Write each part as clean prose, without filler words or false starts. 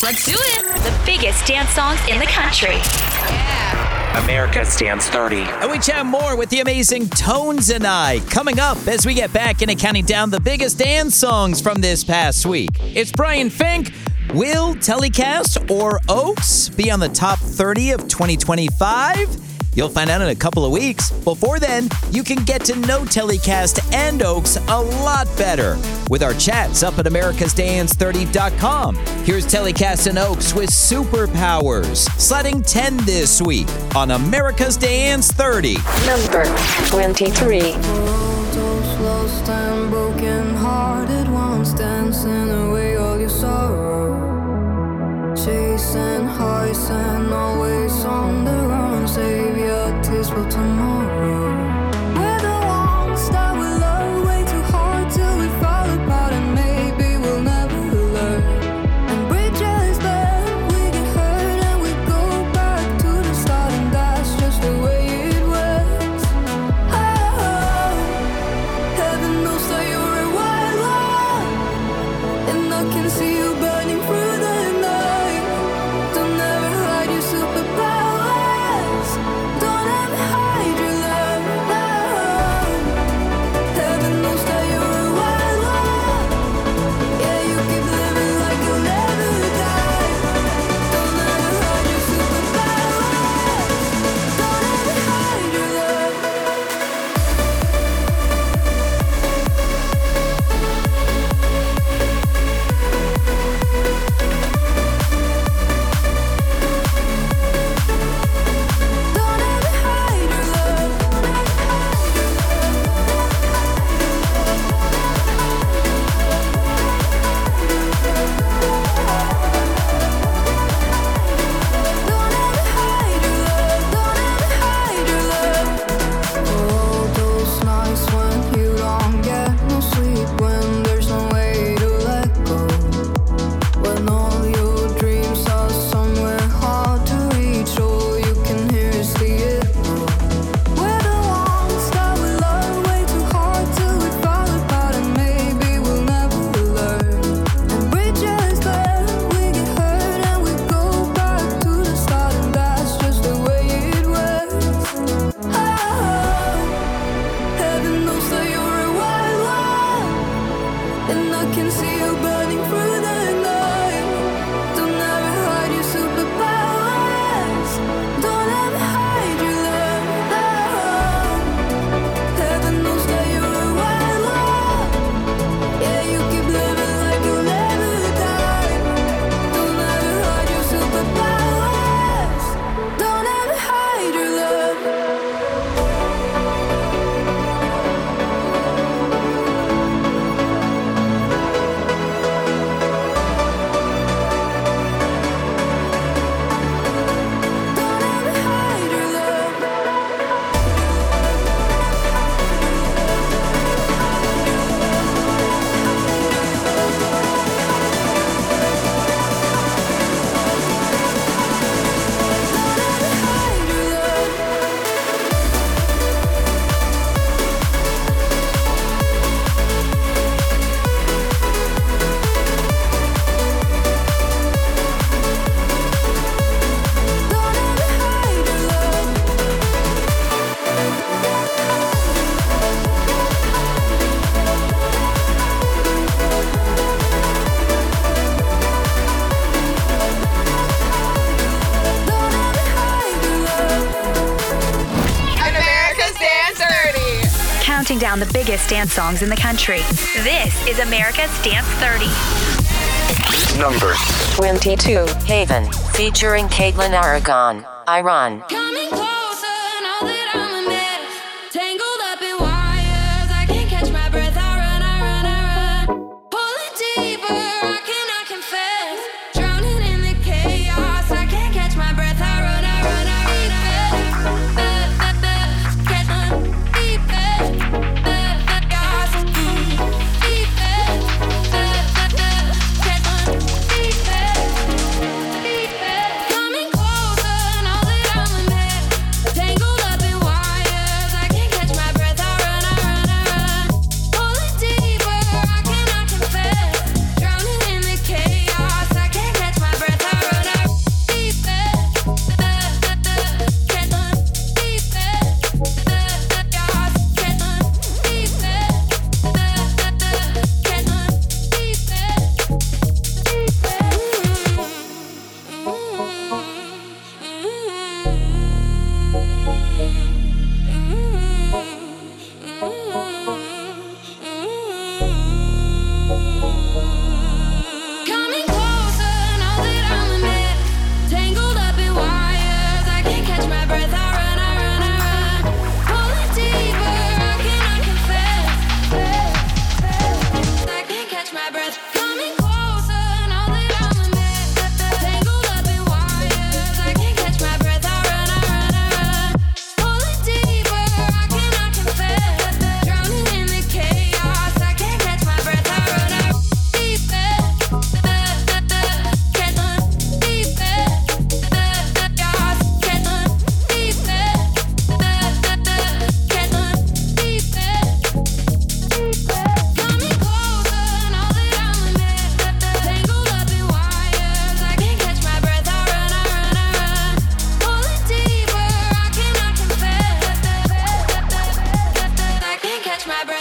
Let's do it. The biggest dance songs in the country. America's Dance 30. And we chat more with the amazing Tones and I coming up as we get back into counting down the biggest dance songs from this past week. It's Brian Fink. Will Telecast or Oaks be on the top 30 of 2025? You'll find out in a couple of weeks. Before then, you can get to know Telecast and Oaks a lot better with our chats up at americasdance30.com. Here's Telecast and Oaks with Superpowers, sliding 10 this week on America's Dance 30. Number 23. Those lost and broken-hearted ones dancing away all your sorrow, chasing highs and always on the run. Save your tears for tomorrow. We're the ones that will love way too hard till we fall apart, and maybe we'll never learn. And bridges burn, we get hurt and we go back to the start, and that's just the way it works. Oh, heaven knows that you're a wild one, and I can see you burning through the night. Don't ever hide your superpowers. Don't ever hide your love. Heaven knows that you're a wild one. Yeah, you keep living like you'll never die. Don't ever hide your superpowers. Don't ever hide your love. Don't ever hide your love. Don't ever hide your love. Don't ever hide your love. All those nights when you don't get no sleep, when there's no way to let go, when all your dreams are somewhere hard to reach, all you can hear is the echo. We're the ones that will love way too hard till we fall apart, and maybe we'll never learn. And bridges burn, we get hurt and we go back to the start, and that's just the way it works. Oh, heaven knows that you're a wild one, and I can see you burning through the night. Don't ever hide your superpowers. Don't ever hide your love. Heaven knows that you're a wild one. Yeah, you keep living like you'll never die. Don't ever hide your superpowers. Don't ever hide your love. Don't ever hide your love. Don't ever hide your love. Don't ever hide your love. Don't ever hide your love. America's Dance 30. Counting down the biggest dance songs in the country. This is America's Dance 30. Number 22. Haven, featuring Caitlin Aragon. Iran. Coming closer, know that I'm a mess. Tangled up in wires, I can't catch my breath. I run. Pulling deeper, I cannot confess. Drowning in the chaos, I can't catch my breath. I run. Catch my chaos. Catch my coming closer, know that I'm a mess.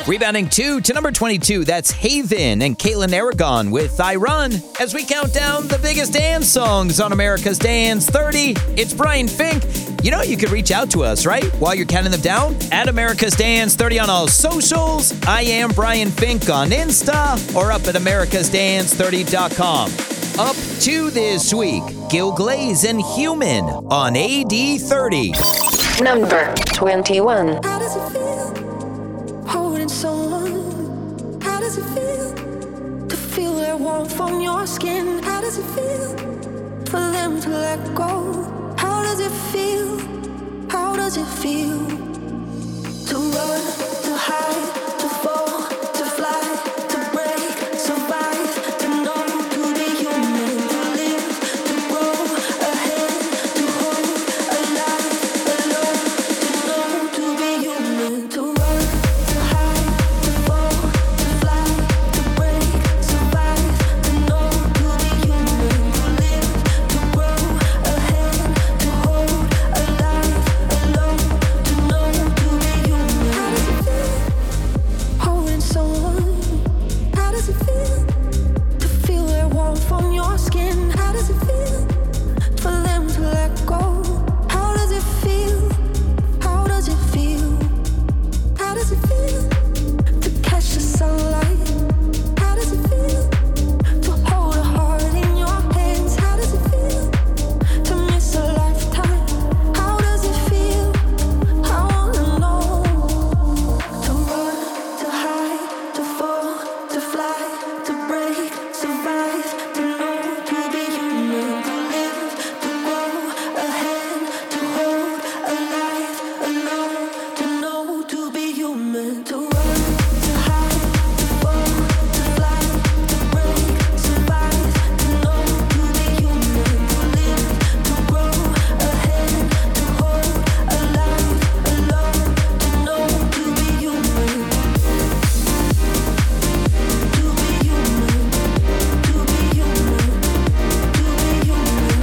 Rebounding 2 to number 22, that's Haven and Caitlin Aragon with I Run. As we count down the biggest dance songs on America's Dance 30, it's Brian Fink. You know you could reach out to us, right? While you're counting them down, at America's Dance 30 on all socials. I am Brian Fink on Insta or up at americasdance30.com. Up to this week, Gil Glaze and Human on AD30. Number 21. How does it feel holding someone? How does it feel to feel their warmth on your skin? How does it feel for them to let go? How does it feel? How does it feel to run, to hide, to fall, to fly, to break, survive, to know, to be human, to live, to grow ahead, to hold alive, alone, to know, to be human, to run, to hide, to fall, to fly, to break, survive, to know, to be human, to live, to grow ahead, to hold alive, alone, to know, to be human. How does it feel holding someone? How does it feel to feel their warmth on your skin? How does it feel for them to let go? How does it feel? How does it feel? How does it feel to catch the sunlight? How does it feel to hold a heart in your hands? How does it feel to miss a lifetime? How does it feel? I wanna know. To run, to hide, to fall, to fly, to break, survive, to know, to be human, to live, to grow ahead, to hold alive, alone, to know, to be human, to run, to hide, to fall, to fly, to break, survive, to know, to be human, to live, to grow ahead, to hold alive, alone, to know, to be human, to be human, to be human, to be human,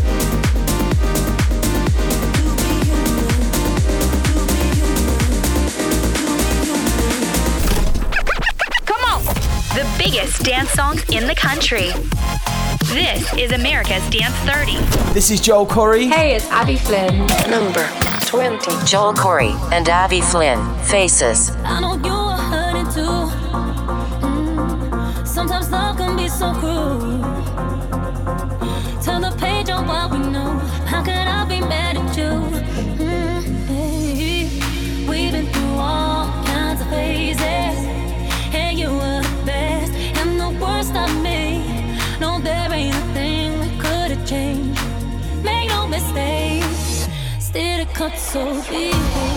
Come on! The biggest dance songs in the country. This is America's Dance 30. This is Joel Corey. Hey, it's Abby Flynn. Number 20. Joel Corey and Abby Flynn, Faces. I know you are hurting too. Sometimes love can be so cruel. Turn the page on what we know. How could I be mad at you? Hey. We've been through all kinds of phases. Hey, you were the best and the worst of me. No, there ain't a thing we could have changed. Make no mistake, still it cut so deep.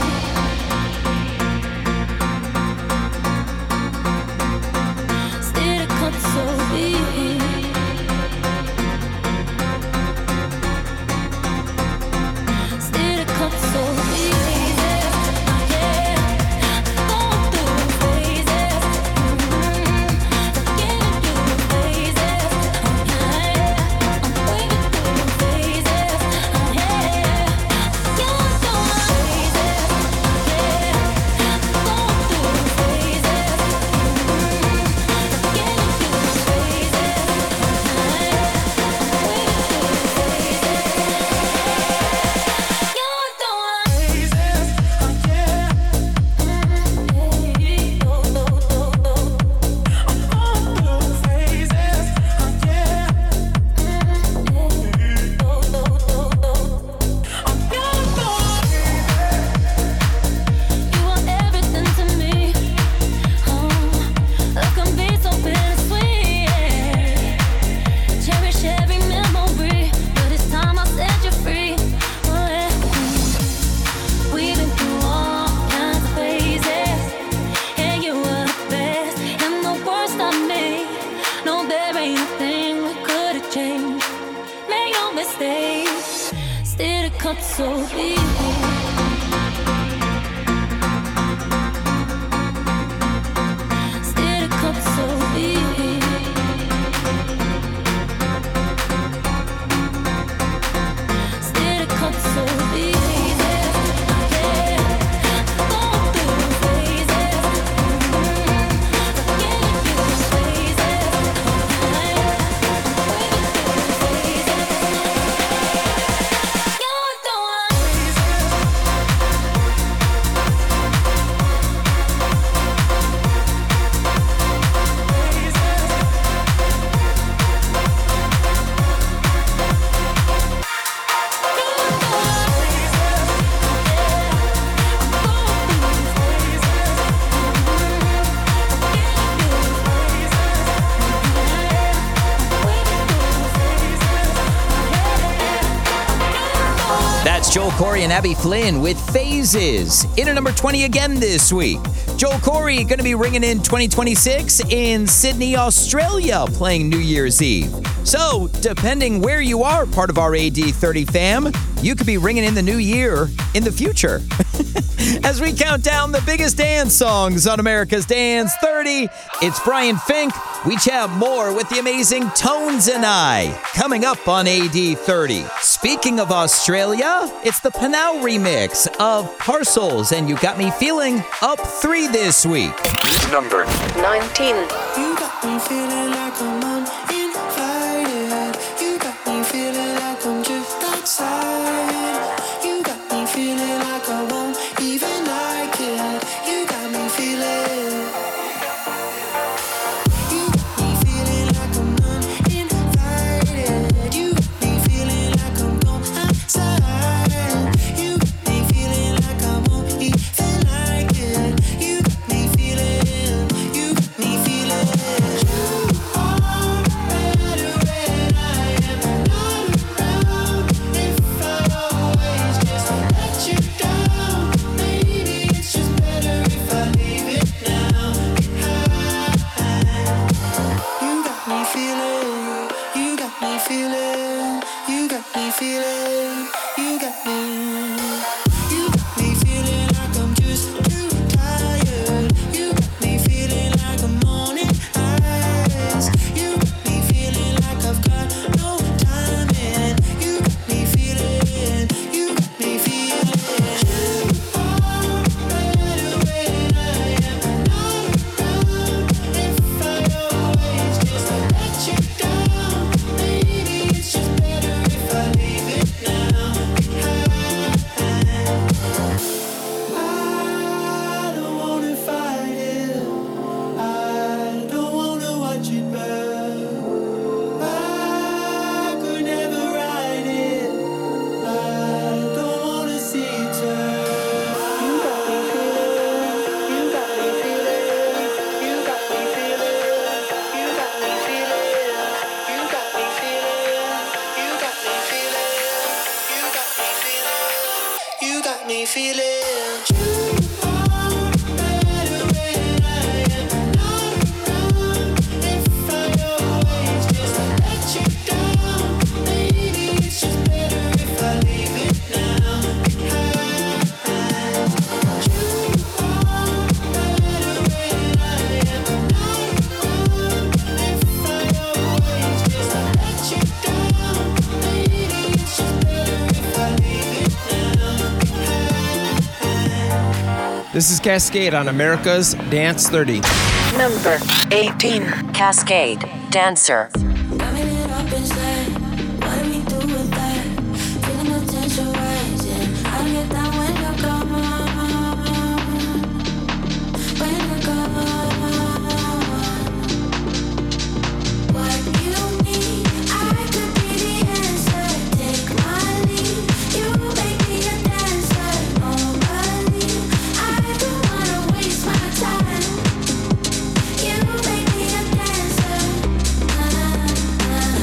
Still it cut so deep. Still it cut so deep. Yeah, going through phases. Getting through phases. Yeah, I'm waving through phases. Yeah, going through phases. Yeah, going through phases. Getting through phases. cut so deep. Still it cut so deep. Still it cut so deep. Yeah, going through phases. Joel Corey and Abby Flynn with Phases. In at number 20 again this week. Joel Corey going to be ringing in 2026 in Sydney, Australia, playing New Year's Eve. So, depending where you are, part of our AD30 fam, you could be ringing in the new year in the future. As we count down the biggest dance songs on America's Dance 30, it's Brian Fink. We chat more with the amazing Tones and I coming up on AD30. Speaking of Australia, it's the Panau remix of Parcels and You Got Me Feeling, up 3 this week. Number 19. You got me feeling like I'm uninvited. You got me feeling like I'm just outside. You got me feeling like I won't even like it. You got me feeling. You got me feeling like I'm uninvited. You got me feeling like I'm going outside. You got me feeling like I won't even like it. You got me feeling. You got me feeling. You are better when I am not around. If I always just let you down, maybe it's just better if I leave it now. You got me feeling. You got me feeling. You got me feeling. You got me. You got me feeling like I'm just too tired. You got me feeling like I'm morning eyes. You got me feeling like I've got no time in. You got me feeling. You got me feeling. You are better when I am not around. If I always just let you down, maybe it's just better if I leave it now. I don't wanna fight it. I don't wanna watch it burn. I could never ride it. I don't wanna see it turn. You got me feeling. You got me feeling. You got me feeling. You got me feeling. You got me feeling. You got me feeling. You got me feeling. You are better when I am not around. If I always just let you down, maybe it's just better if I leave it now. You are better when I am not around. If I always just let you down, maybe it's just better if I leave it now. This is Cascade on America's Dance 30. Number 18. Cascade, Dancer. Coming it up inside. What do we do with that? Feeling the tension rising. I get that when you're gone. When you're gone. What you need, I could be the answer. Take my lead. You make me a dancer. Normally, I don't wanna waste my time. You make me a dancer.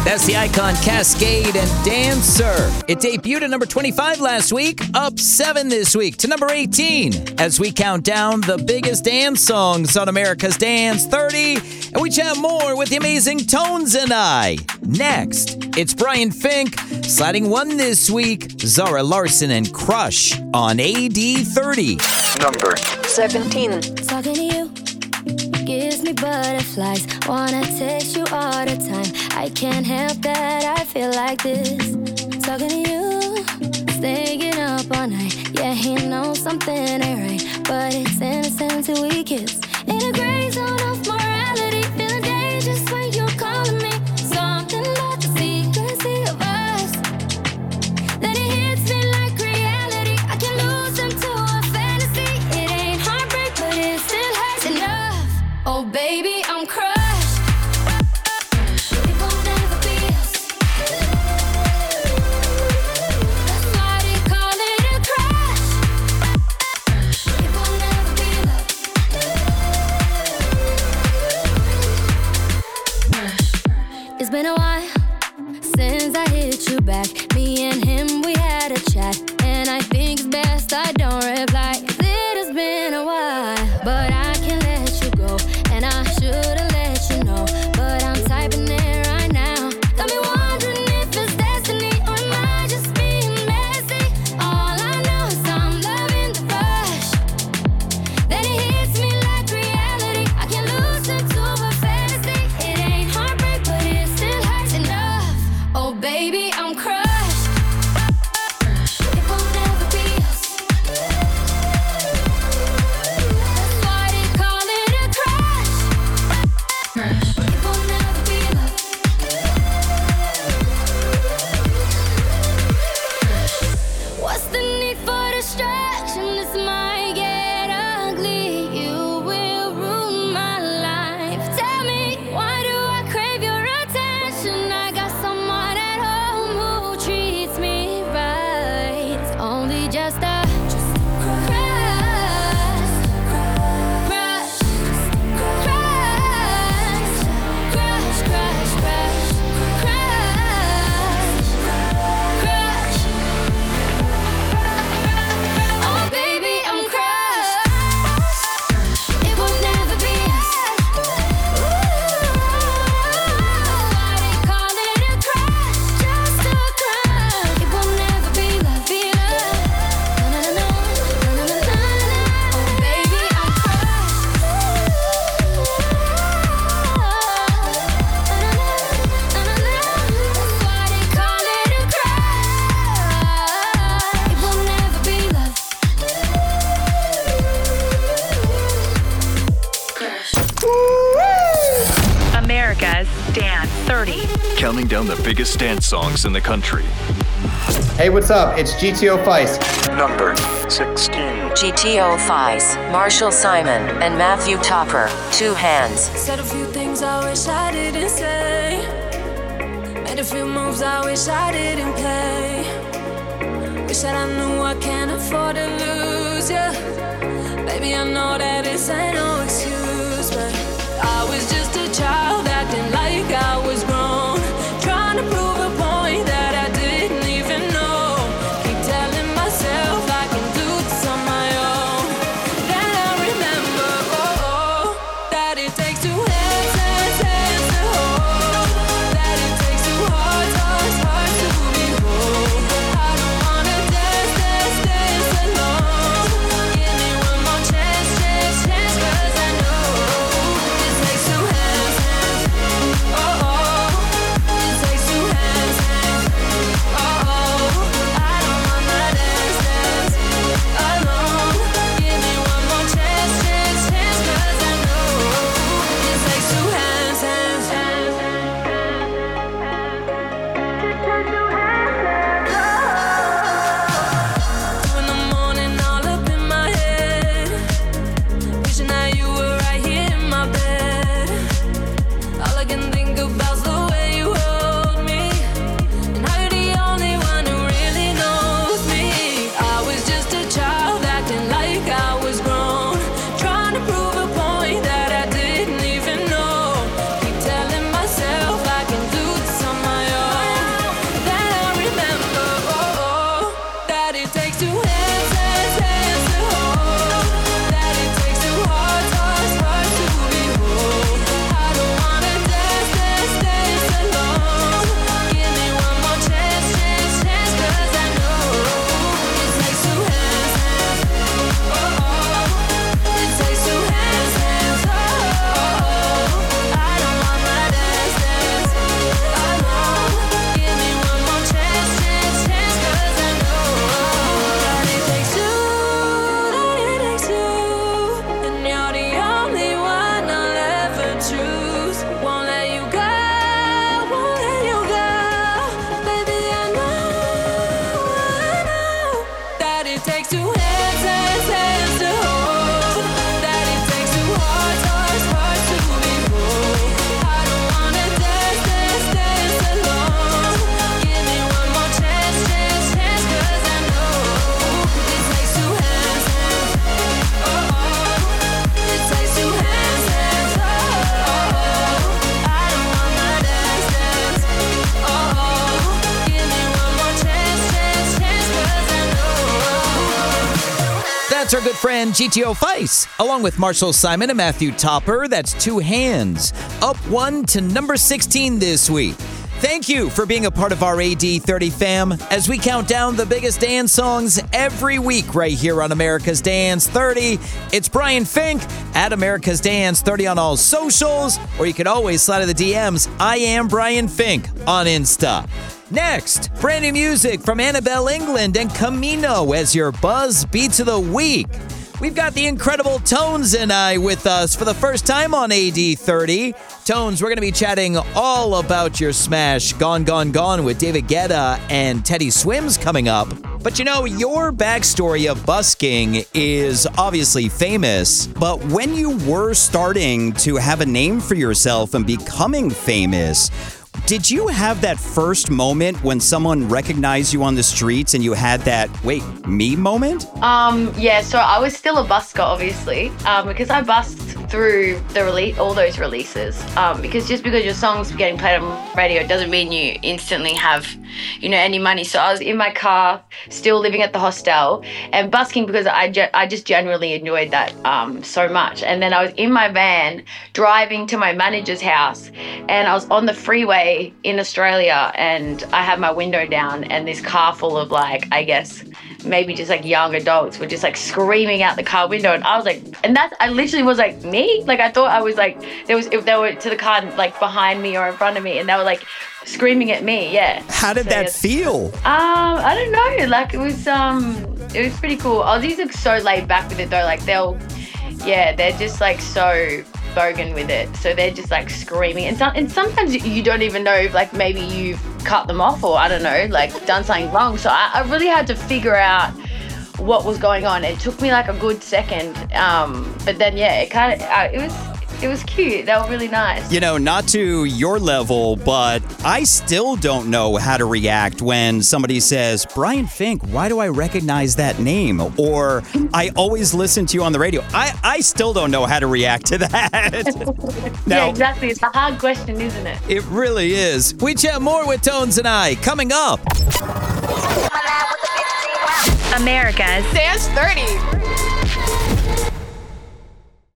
That's the icon Cascade and Dancer. It debuted at number 25 last week, up 7 this week to number 18 as we count down the biggest dance songs on America's Dance 30. And we chat more with the amazing Tones and I. Next, it's Brian Fink sliding 1 this week, Zara Larsson and Crush on AD30. Number 17. Talking to you gives me butterflies. Wanna taste you all the time. I can't help that I feel like this. Talking to you, staying up all night. Yeah, he knows something ain't right, but it's innocent till we kiss. In a gray zone of morality, feeling dangerous when you're calling me. Something about the secrecy of us, then it hits me like reality. I can lose into a fantasy. It ain't heartbreak, but it still hurts enough. Oh baby, I'm crushed. It won't never be us. That's why they call it a crush. It won't never be love. It's been a while since I hit you back. Me and him, we had a chat, and I think it's best I don't reply. It has been a while, but I can't let you go, and I should've let you know, but I'm typing it right now. Got me wondering if it's destiny, or am I just being messy? All I know is I'm loving the rush, then it hits me like reality. I can lose into a fantasy. It ain't heartbreak, but it still hurts enough. Oh baby, I'm crushed. It won't never be us. That's why they call it a crush. It won't never be love. What's the need for distraction? This might get ugly. You will ruin my life. Tell me, why do I crave your attention? I got someone at home who treats me right. It's only just a crush, crush, crush, crush, crush, crush, crush. Oh baby, I'm crushed. It will never be us. Why they call it a crush? Just a crush. It will never be love, be love. No, no, no, no, no, no, no, no. Oh baby, I'm crushed. That's why they call it a crush. It will never be love. America's Dance 30. Counting down the biggest dance songs in the country. Hey, what's up? It's GTO Feist. Number 16. GTO Fies, Marshall Simon, and Matthew Topper, Two Hands. Said a few things I wish I didn't say. Made a few moves I wish I didn't play. Wish that I knew I can't afford to lose you. Baby, I know that this ain't no excuse, but I was just a child acting like I was grown, trying to prove a point that I didn't even know. Keep telling myself I can do this on my own. Then I remember, that it takes two hands to hold. That it takes two hearts to be whole. I don't wanna dance alone. Give me one more chance, 'cause I know our good friend GTO Feist, along with Marshall Simon and Matthew Topper. That's 2 hands. Up 1 to number 16 this week. Thank you for being a part of our AD30 fam as we count down the biggest dance songs every week right here on America's Dance 30. It's Brian Fink at America's Dance 30 on all socials, or you can always slide in the DMs. I am Brian Fink on Insta. Next, brand new music from Annabelle England and Camino as your Buzz Beats of the Week. We've got the incredible Tones and I with us for the first time on AD30. Tones, we're going to be chatting all about your smash Gone, Gone, Gone with David Guetta and Teddy Swims coming up. But you know, your backstory of busking is obviously famous, but when you were starting to have a name for yourself and becoming famous, did you have that first moment when someone recognized you on the streets and you had that, wait, me moment? Yeah, so I was still a busker, obviously, because I busked through all those releases. Because just because your song's getting played on radio doesn't mean you instantly have, any money. So I was in my car, still living at the hostel, and busking because I just genuinely enjoyed that so much. And then I was in my van driving to my manager's house, and I was on the freeway in Australia, and I had my window down, and this car full of maybe just young adults were just screaming out the car window, and I was I literally was me? I thought I was if they were to the car behind me or in front of me, and they were screaming at me, yeah. How did that feel? I don't know, it was pretty cool. Aussies are so laid back with it though, they're just so bogan with it, so they're just screaming, and sometimes you don't even know if maybe you've cut them off or I don't know, done something wrong. So I really had to figure out what was going on. It took me a good second, but then it was cute. They were really nice. Not to your level, but I still don't know how to react when somebody says, Brian Fink, why do I recognize that name? Or I always listen to you on the radio. I still don't know how to react to that. Yeah, exactly. It's a hard question, isn't it? It really is. We chat more with Tones and I coming up. America's Dance 30.